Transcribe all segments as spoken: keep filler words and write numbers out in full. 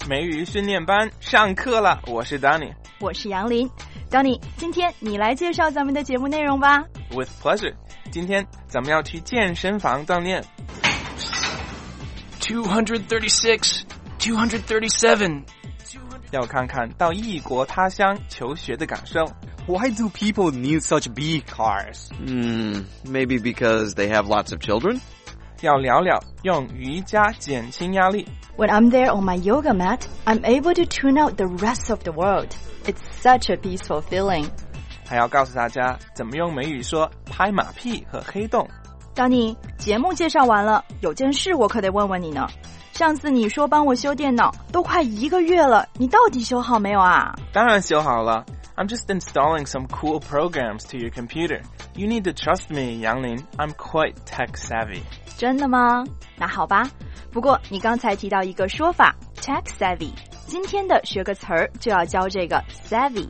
美语训练班上课了，我是 Danny， 我是杨林。Danny， 今天你来介绍咱们的节目内容吧。 With pleasure， 今天咱们要去健身房锻炼。 two thirty-six, two thirty-seven， 要看看到异国他乡求学的感受。 Why do people need such big cars? Hmm, maybe because they have lots of children? 要聊聊用瑜伽减轻压力。 When I'm there on my yoga mat, I'm able to tune out the rest of the world. It's such a peaceful feeling. 还要告诉大家怎么用美语说拍马屁和黑洞。 当你节目介绍完了，有件事我可得问问你呢。上次你说帮我修电脑，都快一个月了，你到底修好没有啊？ 当然修好了。I'm just installing some cool programs to your computer. You need to trust me, 杨林. I'm quite tech savvy. 真的吗？那好吧。不过你刚才提到一个说法 tech savvy， 今天的学个词儿就要教这个 savvy。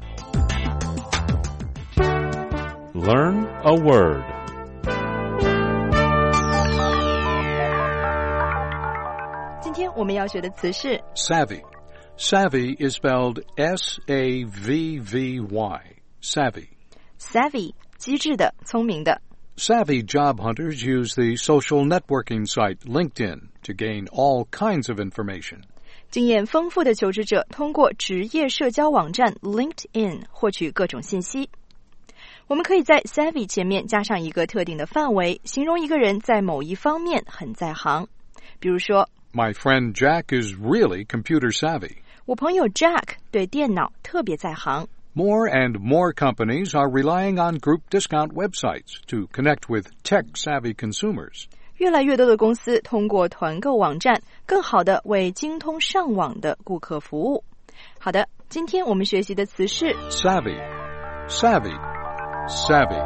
Learn a word. 今天我们要学的词是 savvy。Savvy is spelled S A V V Y. Savvy. Savvy, 机智的，聪明的。 Savvy job hunters use the social networking site LinkedIn to gain all kinds of information. 经验丰富的求职者通过职业社交网站 LinkedIn 获取各种信息。我们可以在 savvy 前面加上一个特定的范围，形容一个人在某一方面很在行。比如说 My friend Jack is really computer savvy. 我朋友 Jack 对电脑特别在行。 More and more companies are relying on group discount websites to connect with tech-savvy consumers. 越来越多的公司通过团购网站，更好地为精通上网的顾客服务。好的，今天我们学习的词是 savvy, savvy, savvy.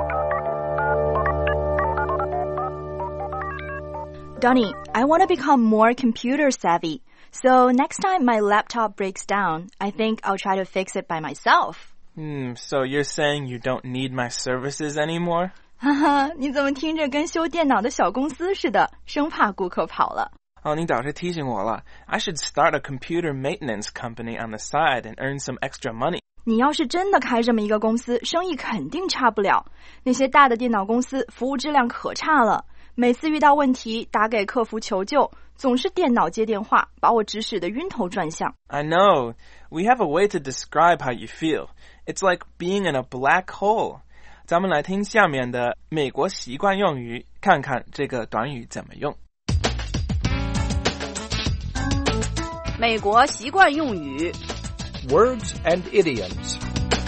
Donnie, I want to become more computer savvy.So next time my laptop breaks down, I think I'll try to fix it by myself. Hmm, so you're saying you don't need my services anymore? 哈哈，你怎么听着跟修电脑的小公司似的，生怕顾客跑了。 哦，你倒是提醒我了。I should start a computer maintenance company on the side and earn some extra money. 你要是真的开这么一个公司，生意肯定差不了。那些大的电脑公司服务质量可差了，每次遇到问题打给客服求救，总是电脑接电话，把我指使得晕头转向。 I know. We have a way to describe how you feel. It's like being in a black hole. 咱们来听下面的美国习惯用语，看看这个短语怎么用。 美国习惯用语 Words and idioms.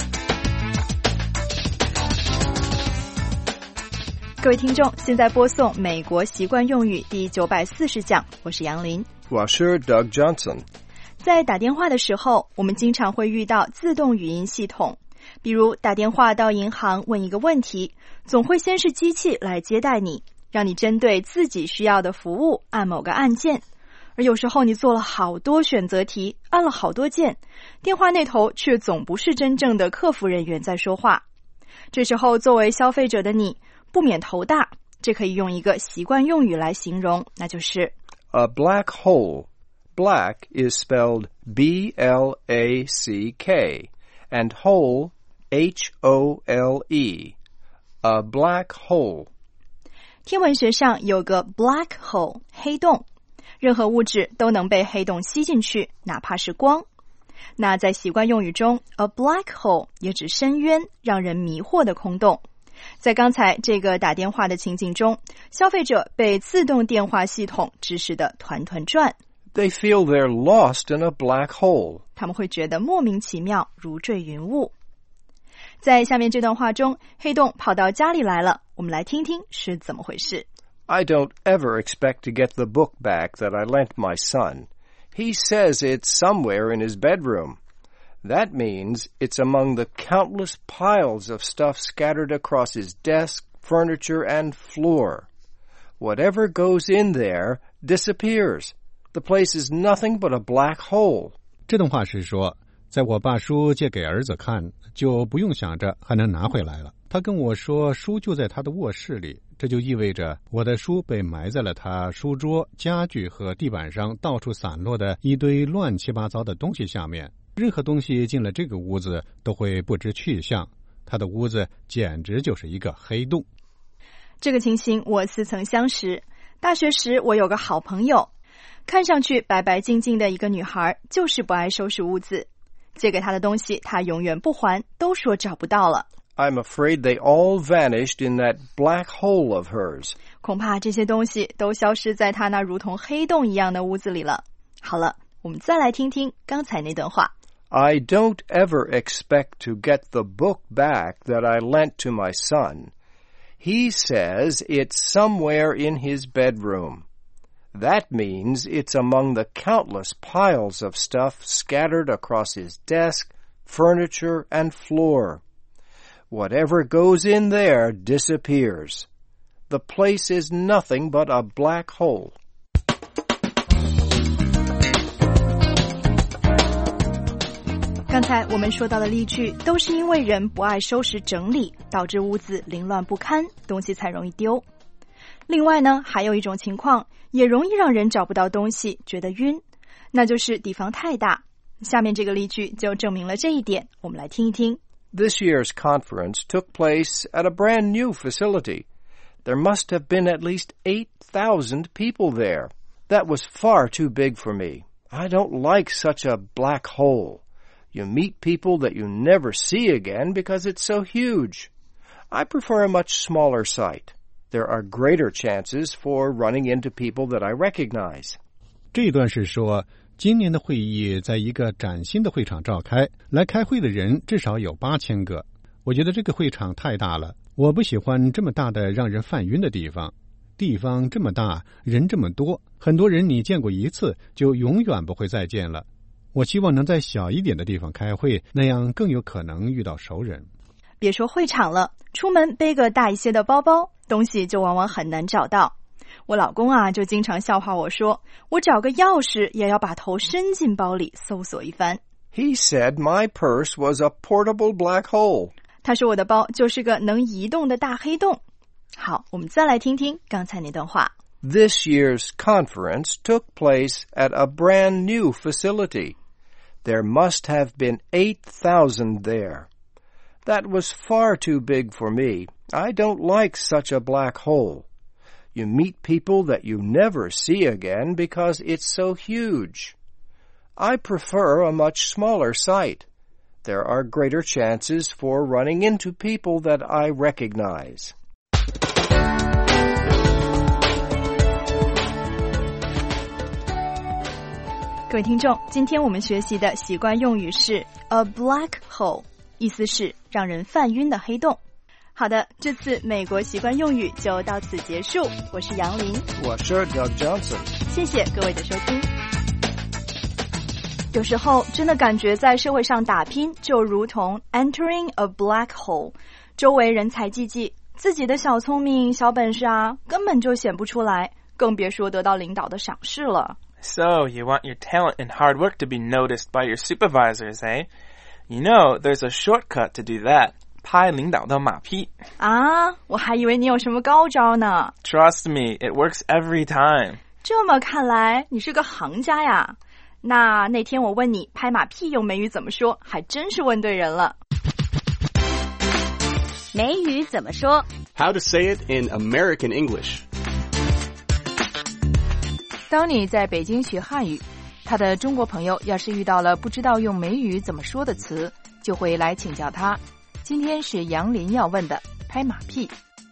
各位听众，现在播送美国习惯用语第九百四十讲，我是杨林。 我是 Doug Johnson. 在打电话的时候，我们经常会遇到自动语音系统，比如打电话到银行问一个问题，总会先是机器来接待你，让你针对自己需要的服务按某个按键。而有时候你做了好多选择题，按了好多键，电话那头却总不是真正的客服人员在说话。这时候作为消费者的你不免头大，这可以用一个习惯用语来形容，那就是 A black hole. Black is spelled B L A C K and hole H O L E. A black hole. 天文学上有个 black hole 黑洞，任何物质都能被黑洞吸进去，哪怕是光。那在习惯用语中 a black hole 也指深渊，让人迷惑的空洞。在刚才这个打电话的情景中，消费者被自动电话系统指使的团团转。 They feel they're lost in a black hole. 他们会觉得莫名其妙，如坠云雾。在下面这段话中，黑洞跑到家里来了，我们来听听是怎么回事。 I don't ever expect to get the book back that I lent my son. He says it's somewhere in his bedroom. That means it's among the countless piles of stuff scattered across his desk, furniture, and floor. Whatever goes in there disappears. The place is nothing but a black hole. 这段话是说，在我把书借给儿子看，就不用想着还能拿回来了。他跟我说，书就在他的卧室里， 这就意味着我的书被埋在了他书桌、家具和地板上到处散落的一堆乱七八糟的东西下面。任何东西进了这个屋子都会不知去向，他的屋子简直就是一个黑洞。 这个情形我似曾相识。大学时我有个好朋友，看上去白白净净的一个女孩，就是不爱收拾屋子。借给她的东西她永远不还，都说找不到了。 I'm afraid they all vanished in that black hole of hers. 恐怕这些东西都消失在她那如同黑洞一样的屋子里了。好了，我们再来听听刚才那段话。 I don't ever expect to get the book back that I lent to my son. He says it's somewhere in his bedroom. That means it's among the countless piles of stuff scattered across his desk, furniture, and floor. Whatever goes in there disappears. The place is nothing but a black hole. 刚才我们说到的例句都是因为人不爱收拾整理，导致屋子凌乱不堪，东西才容易丢。另外呢，还有一种情况也容易让人找不到东西，觉得晕，那就是地方太大。下面这个例句就证明了这一点，我们来听一听。 This year's conference took place at a brand new facility. There must have been at least eight thousand people there. That was far too big for me. I don't like such a black hole. You meet people that you never see again because it's so huge. I prefer a much smaller site. There are greater chances for running into people that I recognize. 这一段是说，今年的会议在一个崭新的会场召开，来开会的人至少有八千个。我觉得这个会场太大了，我不喜欢这么大的让人犯晕的地方。地方这么大，人这么多，很多人你见过一次就永远不会再见了。我希望能在小一点的地方开会，那样更有可能遇到熟人。 别说会场了，出门背个大一些的包包，东西就往往很难找到。我老公啊，就经常笑话我说，我找个钥匙也要把头伸进包里搜索一番。 He said my purse was a portable black hole. 他说我的包就是个能移动的大黑洞。好，我们再来听听刚才那段话。 This year's conference took place at a brand new facility. There must have been eight thousand there. That was far too big for me. I don't like such a black hole. You meet people that you never see again because it's so huge. I prefer a much smaller site. There are greater chances for running into people that I recognize. 各位听众，今天我们学习的习惯用语是 a black hole， 意思是让人犯晕的黑洞。好的，这次美国习惯用语就到此结束。我是杨林， 我是 Doug Johnson。 谢谢各位的收听。有时候真的感觉在社会上打拼就如同 entering a black hole， 周围人才济济，自己的小聪明小本事啊根本就显不出来，更别说得到领导的赏识了。 So, you want your talent and hard work to be noticed by your supervisors, eh? You know, there's a shortcut to do that. 拍领导的马屁。 啊，我还以为你有什么高招呢。 Trust me, it works every time. 这么看来，你是个行家呀。那那天我问你拍马屁用美语怎么说，还真是问对人了。 美语怎么说 How to say it in American English. 当你在北京学汉语，他的中国朋友要是遇到了不知道用美语怎么说的词，就会来请教他。今天是杨林要问的拍马屁。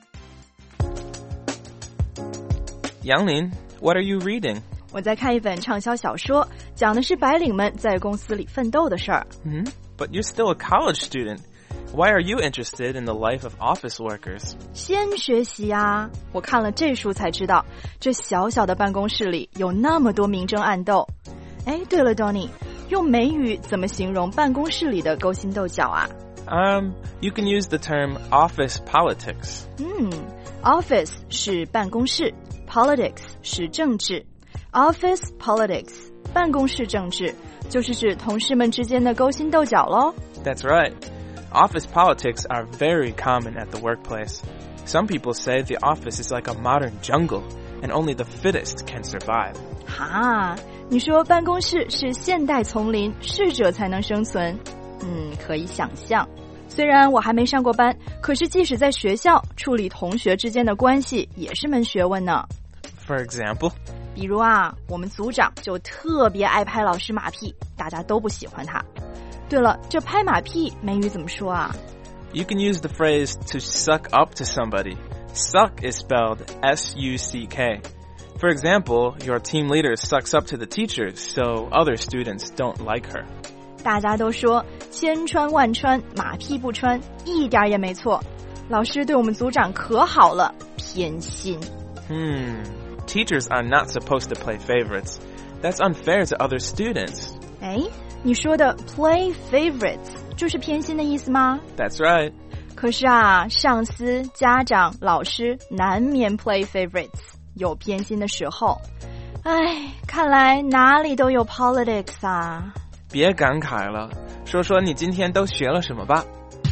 杨林 what are you reading? 我在看一本畅销小说，讲的是白领们在公司里奋斗的事儿。 Mm-hmm. But you're still a college student. Why are you interested in the life of office workers? 先学习啊！我看了这书才知道，这小小的办公室里有那么多明争暗斗。哎，对了 Donnie， 用美语怎么形容办公室里的勾心斗角啊？ Um, you can use the term office politics. 嗯 ，office 是办公室 ，politics 是政治。Office politics 办公室政治就是指同事们之间的勾心斗角咯。 That's right. Office politics are very common at the workplace. Some people say the office is like a modern jungle, and only the fittest can survive. 哈，你说办公室是现代丛林，适者才能生存。嗯，可以想象。虽然我还没上过班，可是即使在学校，处理同学之间的关系也是门学问呢。 For example? 比如啊，我们组长就特别爱拍老师马屁，大家都不喜欢他。对了，这拍马屁美语怎么说啊？ You can use the phrase to suck up to somebody. Suck is spelled S U C K. For example, your team leader sucks up to the teachers, so other students don't like her. 大家都说千穿万穿，马屁不穿，一点也没错。老师对我们组长可好了，偏心。 Hmm. Teachers are not supposed to play favorites. That's unfair to other students. 哎，你说的 play favorites 就是偏心的意思吗？ That's right. 可是啊，上司、家长、老师难免 play favorites， 有偏心的时候。哎，看来哪里都有 politics 啊。 别感慨了，说说你今天都学了什么吧。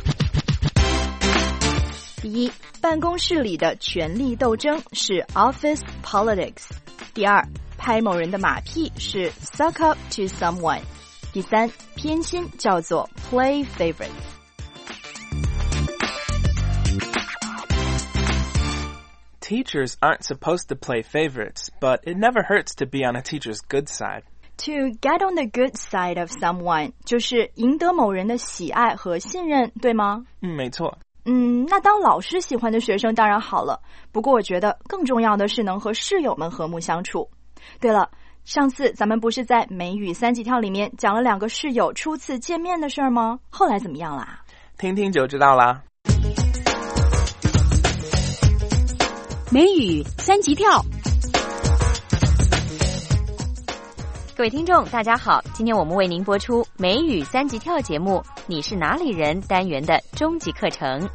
第一，办公室里的权力斗争是 office politics。第二，拍某人的马屁是 suck up to someone。第三，偏心叫做 play favorites。 Teachers aren't supposed to play favorites, but it never hurts to be on a teacher's good side. To get on the good side of someone 就是赢得某人的喜爱和信任，对吗？ 嗯，没错。 嗯，那当老师喜欢的学生当然好了，不过我觉得更重要的是能和室友们和睦相处。对了，上次咱们不是在美语三级跳里面讲了两个室友初次见面的事儿吗？后来怎么样啦？ 听听就知道啦。 美语三级跳。 各位听众大家好，今天我们为您播出美语三级跳节目你是哪里人单元的终极课程。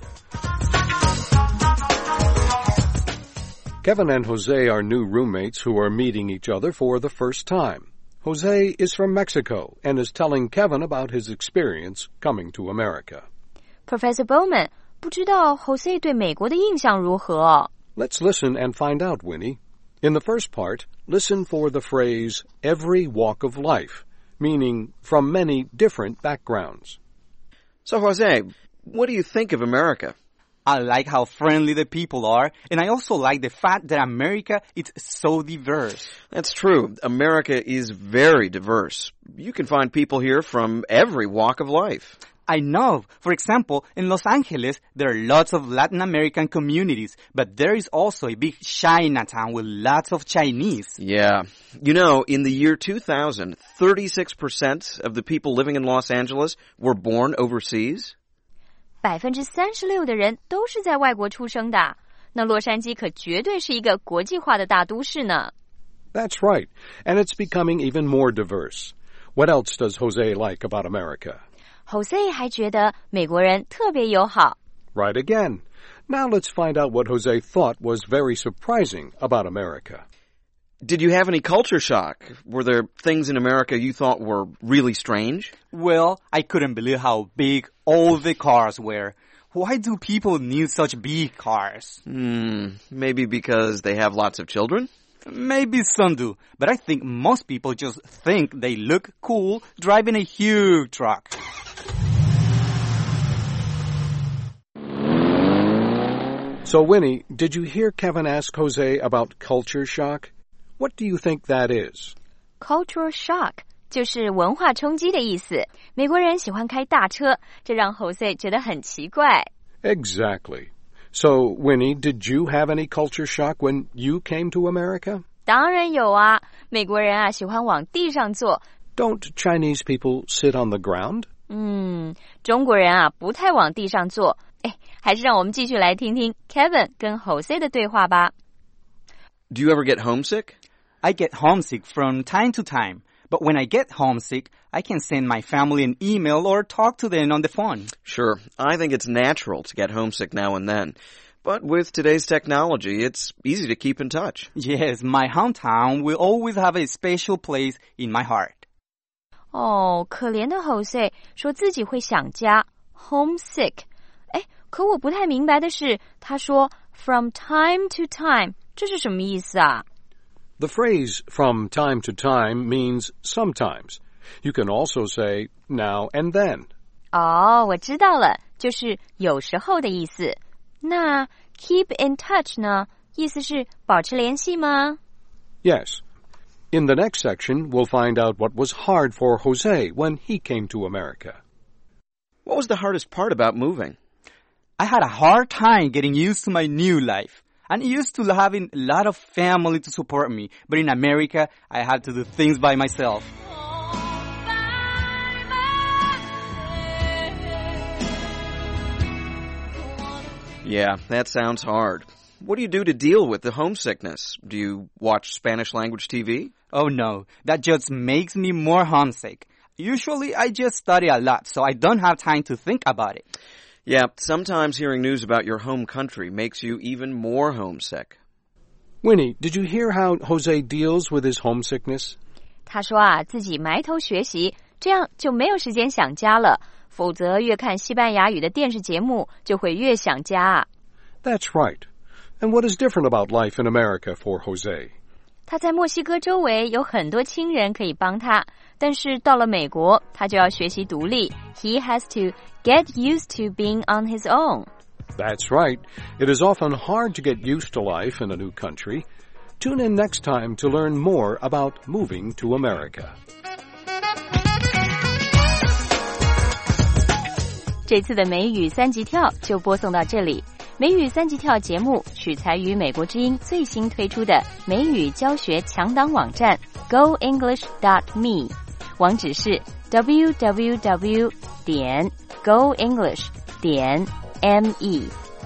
Kevin and Jose are new roommates who are meeting each other for the first time. Jose is from Mexico and is telling Kevin about his experience coming to America. Professor Bowman, 不知道 Jose 对美国的印象如何？ Let's listen and find out, Winnie. In the first part, listen for the phrase every walk of life, meaning from many different backgrounds. So, Jose, what do you think of America? I like how friendly the people are, and I also like the fact that America is so diverse. That's true. America is very diverse. You can find people here from every walk of life. I know. For example, in Los Angeles, there are lots of Latin American communities, but there is also a big Chinatown with lots of Chinese. Yeah. You know, in the year two thousand, thirty-six percent of the people living in Los Angeles were born overseas. 百分之三十六的人都是在外国出生的，那洛杉矶可绝对是一个国际化的大都市呢。 That's right, and it's becoming even more diverse. What else does Jose like about America? Jose 还觉得美国人特别友好。 Right again. Now let's find out what Jose thought was very surprising about America. Did you have any culture shock? Were there things in America you thought were really strange? Well, I couldn't believe how big all the cars were. Why do people need such big cars? Hmm, maybe because they have lots of children? Maybe some do, but I think most people just think they look cool driving a huge truck. So, Winnie, did you hear Kevin ask Jose about culture shock? What do you think that is? Cultural shock 就是文化冲击的意思。美国人喜欢开大车，这让 Jose 觉得很奇怪。 Exactly. So, Winnie, did you have any culture shock when you came to America? 当然有啊，美国人啊喜欢往地上坐。 Don't Chinese people sit on the ground? 嗯，中国人啊不太往地上坐。哎，还是让我们继续来听听 Kevin 跟 Jose 的对话吧。 Do you ever get homesick? I get homesick from time to time, but when I get homesick, I can send my family an email or talk to them on the phone. Sure, I think it's natural to get homesick now and then. But with today's technology, it's easy to keep in touch. Yes, my hometown will always have a special place in my heart. 哦，可怜的 Jose 说自己会想家 homesick。哎，可我不太明白的是，他说 From time to time, 这是什么意思啊？ The phrase from time to time means sometimes. You can also say now and then. 哦，我知道了，就是有时候的意思。那 keep in touch 呢？意思是保持联系吗？ Yes. In the next section, we'll find out what was hard for Jose when he came to America. What was the hardest part about moving? I had a hard time getting used to my new life. I'm used to having a lot of family to support me, but in America, I had to do things by myself. Yeah, that sounds hard. What do you do to deal with the homesickness? Do you watch Spanish language T V? Oh no, that just makes me more homesick. Usually I just study a lot, so I don't have time to think about it. Yeah, sometimes hearing news about your home country makes you even more homesick. Winnie, did you hear how Jose deals with his homesickness? 他说啊，自己埋头学习，这样就没有时间想家了，否则越看西班牙语的电视节目就会越想家。 That's right. And what is different about life in America for Jose? 他在墨西哥周围有很多亲人可以帮他，但是到了美国，他就要学习独立。He has to get used to being on his own. That's right. It is often hard to get used to life in a new country. Tune in next time to learn more about moving to America. 这次的美语三级跳就播送到这里。美语三级跳节目取材于美国之音最新推出的美语教学强档网站 go english dot me， 网址是 double-u double-u double-u 点 go english 点 me。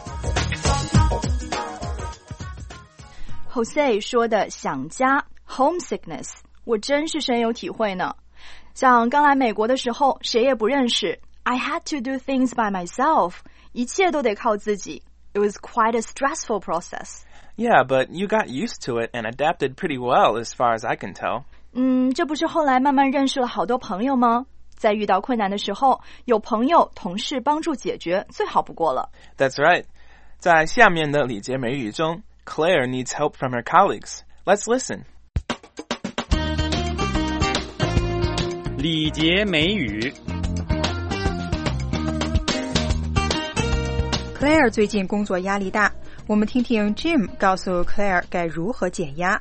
Jose 说的想家 homesickness 我真是深有体会呢。像刚来美国的时候谁也不认识， I had to do things by myself， 一切都得靠自己。It was quite a stressful process. Yeah, but you got used to it and adapted pretty well as far as I can tell. 嗯，这不是后来慢慢认识了好多朋友吗？在遇到困难的时候，有朋友、同事帮助解决，最好不过了。 That's right. 在下面的礼节美语中 Claire needs help from her colleagues. Let's listen. 礼节美语。 Claire 最近工作压力大，我们听听 Jim 告诉 Claire 该如何减压。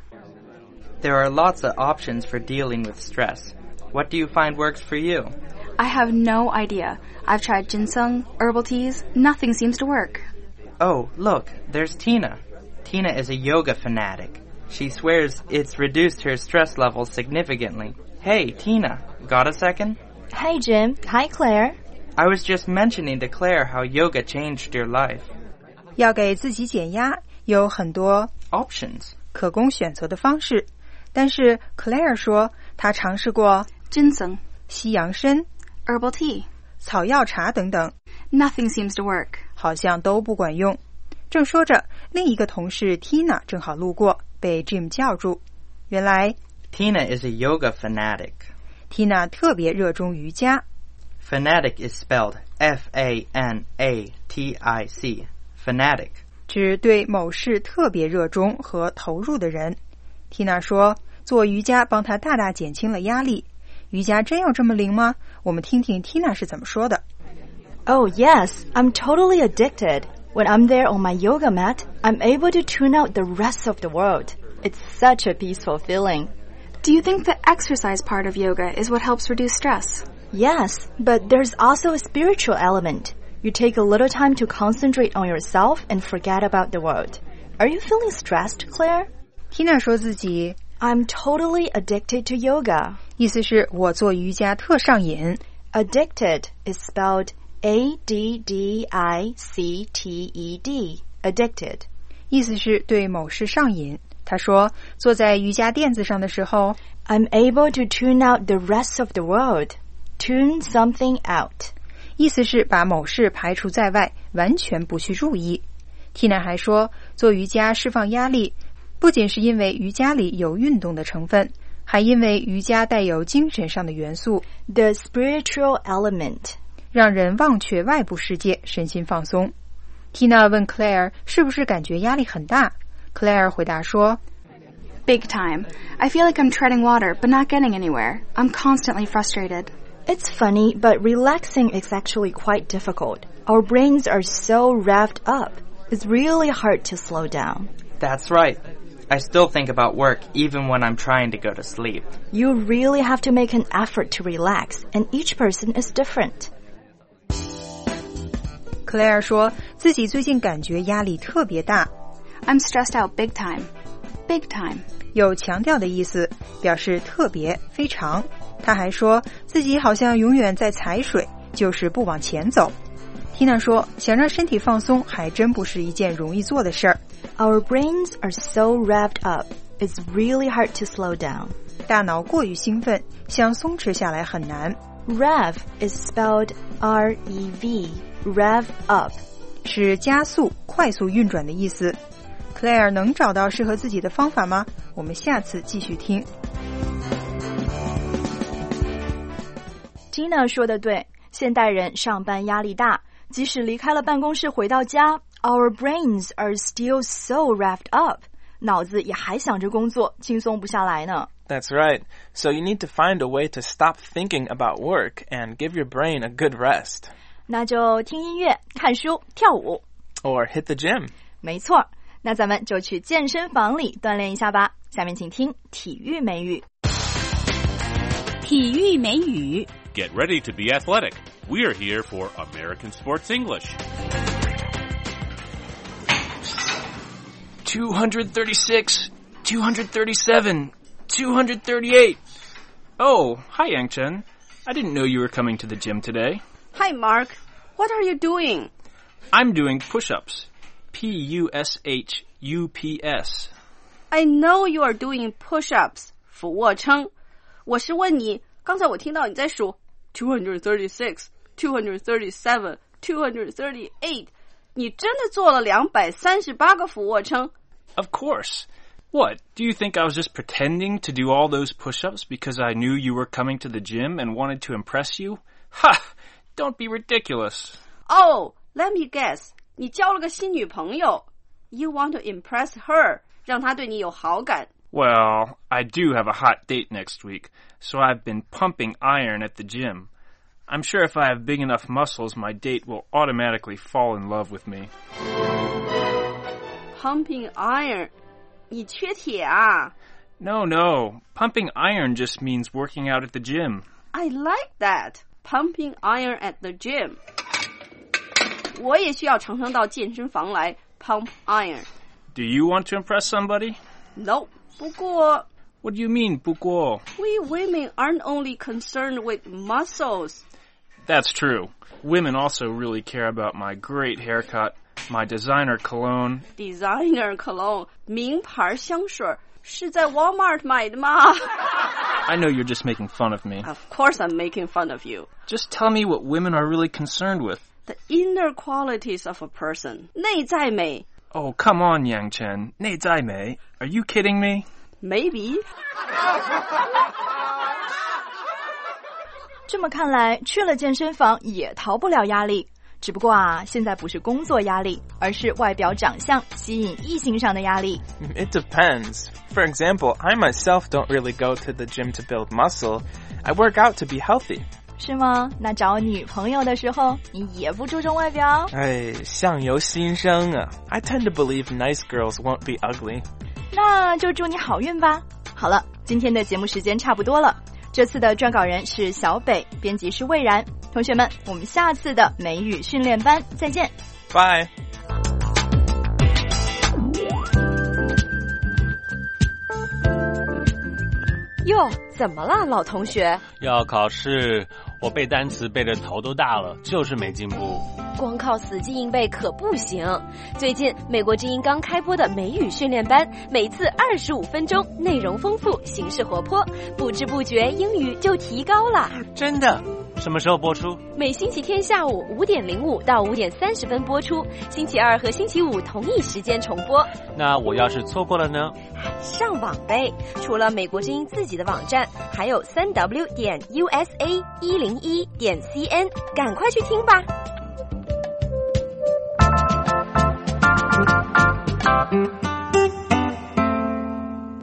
There are lots of options for dealing with stress. What do you find works for you? I have no idea. I've tried ginseng, herbal teas. Nothing seems to work. Oh, look, there's Tina. Tina is a yoga fanatic. She swears it's reduced her stress levels significantly. Hey, Tina, got a second? Hey, Jim. Hi, Claire. I was just mentioning to Claire how yoga changed your life. 要给自己减压，有很多 options 可供选择的方式，但是 Claire 说她尝试过 ginseng, 西洋参 herbal tea, 草药茶等等。 Nothing seems to work. 好像都不管用。正说着，另一个同事 Tina 正好路过，被 Jim 叫住。原来 Tina is a yoga fanatic. Tina 特别热衷瑜伽。 Fanatic is spelled F A N A T I C. Fanatic. 指对某事特别热衷和投入的人。Tina 说，做瑜伽帮她大大减轻了压力。瑜伽真有这么灵吗？我们听听 Tina 是怎么说的。 Oh, yes, I'm totally addicted. When I'm there on my yoga mat, I'm able to tune out the rest of the world. It's such a peaceful feeling. Do you think the exercise part of yoga is what helps reduce stress? Yes, but there's also a spiritual element. You take a little time to concentrate on yourself and forget about the world. Are you feeling stressed, Claire? Tina 说自己 I'm totally addicted to yoga. 意思是我做瑜伽特上瘾。 Addicted is spelled A D D I C T E D. Addicted. 意思是对某事上瘾。他说，坐在瑜伽垫子上的时候 I'm able to tune out the rest of the world. Tune something out. 意思是把某事排除在外，完全不去注意。Tina 还说，做瑜伽释放压力，不仅是因为瑜伽里有运动的成分，还因为瑜伽带有精神上的元素 The spiritual element. 让人忘却外部世界，身心放松。 Tina 问 Claire 是不是感觉压力很大 Claire 回答说 Big time. I feel like I'm treading water, but not getting anywhere. I'm constantly frustrated. It's funny, but relaxing is actually quite difficult. Our brains are so revved up. It's really hard to slow down. That's right. I still think about work even when I'm trying to go to sleep. You really have to make an effort to relax, and each person is different. Claire 说自己最近感觉压力特别大 I'm stressed out big time. Big time. 有强调的意思，表示特别非常。她还说自己好像永远在踩水，就是不往前走。Tina 说想让身体放松还真不是一件容易做的事儿。 Our brains are so revved up. It's really hard to slow down. 大脑过于兴奋，想松弛下来很难。 Rev is spelled R E V. Rev up. 是加速、快速运转的意思。Claire 能找到适合自己的方法吗？我们下次继续听。 Tina 说的对，现代人上班压力大，即使离开了办公室回到家 Our brains are still so revved up. 脑子也还想着工作，轻松不下来呢。 That's right. So you need to find a way to stop thinking about work and give your brain a good rest. 那就听音乐、看书、跳舞。 Or hit the gym. 没错，那咱们就去健身房里锻炼一下吧。下面请听体育美语。 体育美语。 Get ready to be athletic. We're here for American Sports English. two thirty-six, two thirty-seven, two thirty-eight. Oh, hi, Yang Chen. I didn't know you were coming to the gym today. Hi, Mark. What are you doing? I'm doing push-ups. P U S H U P S. I know you are doing push-ups. 俯卧撑。我是问你，刚才我听到你在数 two thirty-six, two thirty-seven, two thirty-eight. 你真的做了两百三十八个俯卧撑？ Of course. What, do you think I was just pretending to do all those push-ups because I knew you were coming to the gym and wanted to impress you? Ha! Don't be ridiculous. Oh, let me guess. 你交了个新女朋友 You want to impress her, 让她对你有好感。 Well, I do have a hot date next week, so I've been pumping iron at the gym. I'm sure if I have big enough muscles, my date will automatically fall in love with me. Pumping iron? 你缺铁啊 No, no. Pumping iron just means working out at the gym. I like that. Pumping iron at the gym. 我也需要常常到健身房来 pump iron. Do you want to impress somebody? No. 不过 What do you mean, 不过? We women aren't only concerned with muscles. That's true. Women also really care about my great haircut, my designer cologne. Designer cologne, 名牌香水，是在 Walmart 买的吗？ I know you're just making fun of me. Of course I'm making fun of you. Just tell me what women are really concerned with. The inner qualities of a person. 内在美。 Oh, come on, Yang Chen. 内在美? Are you kidding me? Maybe. 这么看来，去了健身房也逃不了压力。只不过啊，现在不是工作压力，而是外表长相吸引异性上的压力。 It depends. For example, I myself don't really go to the gym to build muscle. I work out to be healthy. 是吗？那找女朋友的时候，你也不注重外表？ 哎，相由心生啊。I tend to believe nice girls won't be ugly. 那就祝你好运吧。好了，今天的节目时间差不多了。这次的撰稿人是小北，编辑是魏然。同学们，我们下次的美语训练班再见。 Bye. 哟，怎么了，老同学？ 要考试，我背单词背得头都大了，就是没进步。 光靠死记硬背可不行。最近美国之音刚开播的美语训练班，每次二十五分钟，内容丰富，形式活泼，不知不觉英语就提高了。 真的？什么时候播出？ 每星期天下午五点零五到五点三十分播出，星期二和星期五同一时间重播。 那我要是错过了呢？ 上网呗！除了美国之音自己的网站，还有三 w 点 u s a 一零一点 c n， 赶快去听吧。 了。